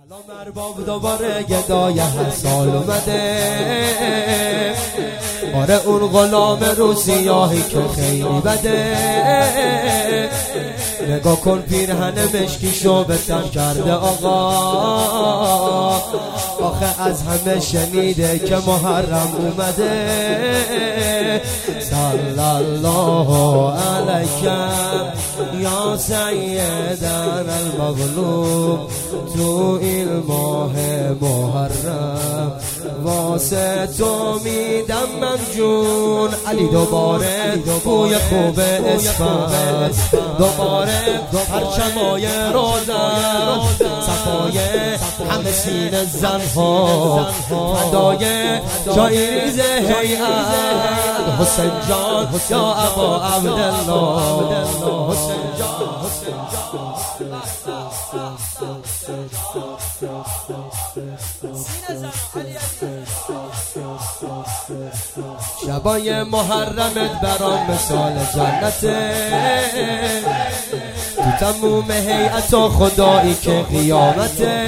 سلام ارباب دوباره گدای هر سال اومده. آره اون غلام رو سیاهی که خیلی بده. نگاه کن پیرهن مشکیشو به تن کرده آقا. آخه از همه شنیده که محرم اومده. صلی الله علیک یا سیدنا المظلوم تو این ماه محرم واسه تو میدم من جون. علی دوباره بوی خوب اسفند، دوباره پرچمای روزن، صفای همه سینه زنها، فدای جای ریز هیئت حسین جان یا ابا عبدالله. حسین جان شبای محرمت برام مثال جنته. تو تموم هیئت و خدایی که قیامته.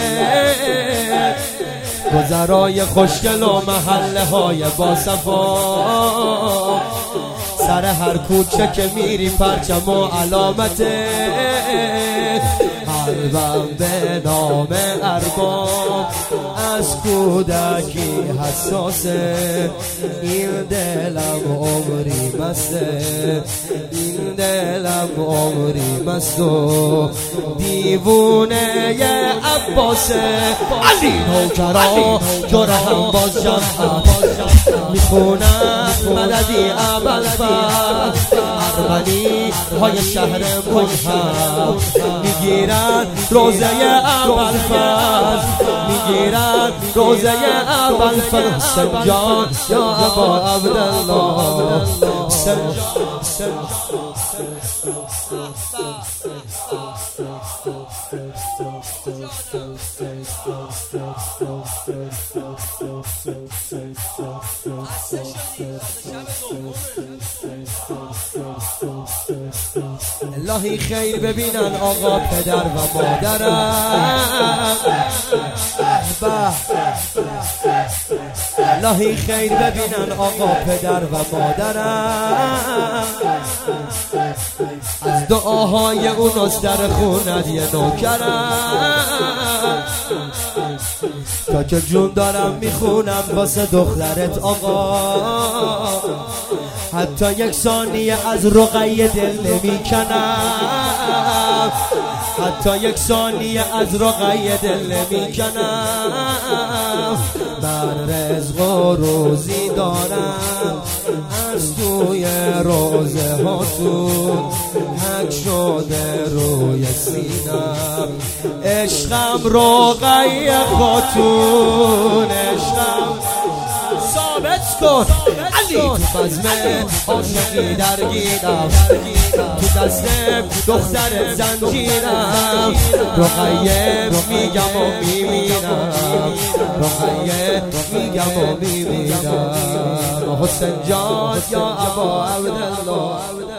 گذرای خوشگل و محله های باصفا، سر هر کوچه که میری پرچم و علامته. قلبم به نام ارباب از کودکی حساسه. این دلم عمری مسته، این دلم عمری مست و دیوونه عباسه. علی نوکرا جره هم باز جمعت میخونم مددی ابوالفضل. ارمنی های شهر منحل میگیرن روزه ابوالفضل، میگیرن روزه ابوالفضل. حسین جان یا ابا عبدالله. حسین جان الهی خیر ببینن آقا پدر و مادرم. الهی خیر ببینن آقا پدر و مادرم. از دعاهای اوناست در خونت یه نوکرم. تا که جون دارم میخونم واسه دخترت آقا. حتی یک ثانیه از رقیه دل نمیکنم، حتی یک ثانیه از رقیه دل نمیکنم. من رزق و روزی دارم از توی روزه هاتون، حک شده روی سینم. عشقم رقیه خاتون، عشقم ثابت کن. علی تو بزم عاشقی درگیرم، تو دستم دختر زنجیرم. رقیه میگم و میبینم، رقیه میگم و میبینم. حسین جان یا ابا عبدالله.